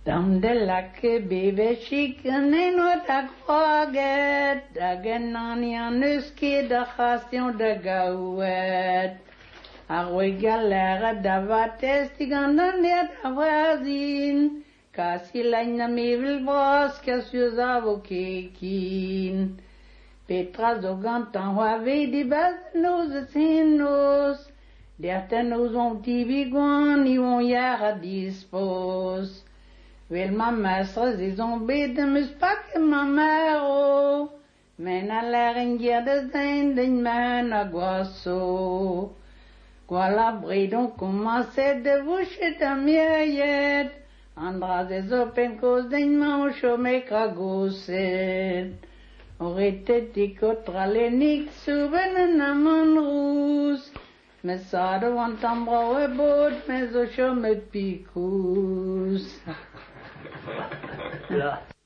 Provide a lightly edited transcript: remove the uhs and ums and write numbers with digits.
Dam de lakke bebe chicken wat akwaget, dagen nani anuski de gastion de gauet. Arwe galera davates tigandan de avrazin, kasi laina mivil bros kasiuzavo kekin. Petra zogantan wave di bas nos sinos, derten nos on tibiguan y on yara dispos. Wel ma mestre zizon bedem is pak ma mero, men a l'air de zenden men a guasso. Voilà bridon commençait de boucher ta mieyet, andra des open cause d'un manche me kragoset. Aurait été contre les niks souven na mon rousse, mais ça devant t'embra et beau, mais au chaud me picous. Ja.